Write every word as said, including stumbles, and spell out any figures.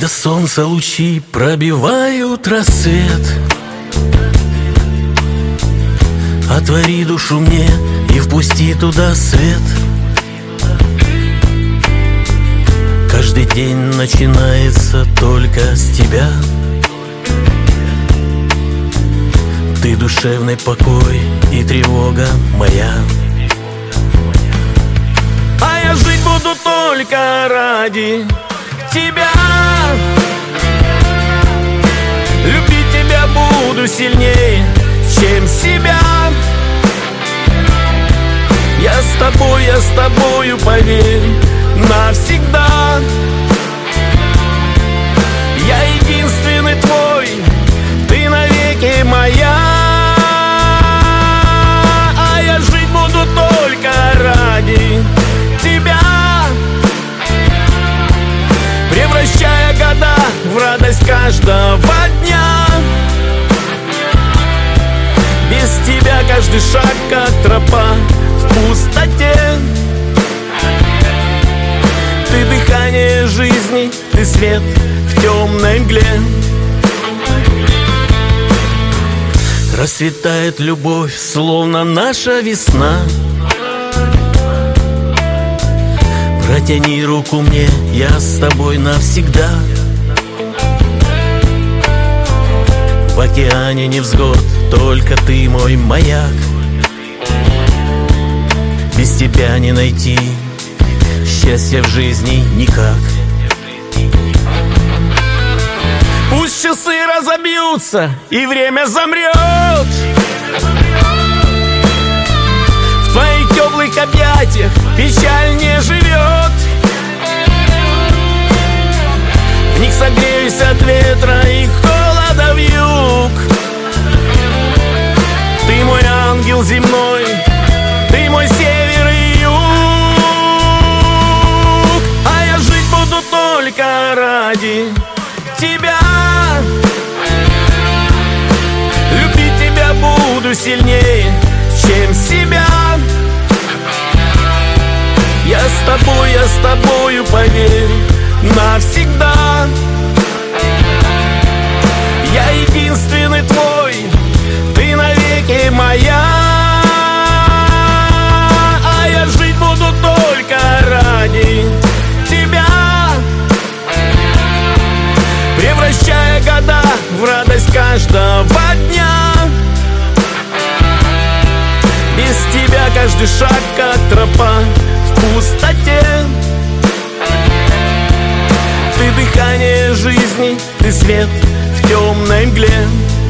Когда солнце лучи пробивают рассвет, отвори душу мне и впусти туда свет. Каждый день начинается только с тебя. Ты душевный покой и тревога моя. А я жить буду только ради тебя. Любить тебя буду сильнее, чем себя. Я с тобой, я с тобою, поверь, навсегда. Я единственный твой, ты навеки моя. А я жить буду только ради тебя, превращая года в радость каждого дня. Без тебя каждый шаг как тропа в пустоте. Ты дыхание жизни, ты свет в темной мгле. Расцветает любовь, словно наша весна. Протяни руку мне, я с тобой навсегда. В океане невзгод, только ты мой маяк. Без тебя не найти счастья в жизни никак. Пусть часы разобьются и время замрет, в твоих теплых объятиях печаль не живет. В них согреюсь от ветра и холода вьюг. Ты мой ангел земной, ты мой север и юг. А я жить буду только ради тебя. Любить тебя буду сильнее, чем себя. Я с тобой, я с тобою, поверь, навсегда. Я единственный твой, ты навеки моя. А я жить буду только ради тебя, превращая года в радость каждого дня. Без тебя каждый шаг как тропа в пустоте. Ты дыхание жизни, ты свет в темной мгле.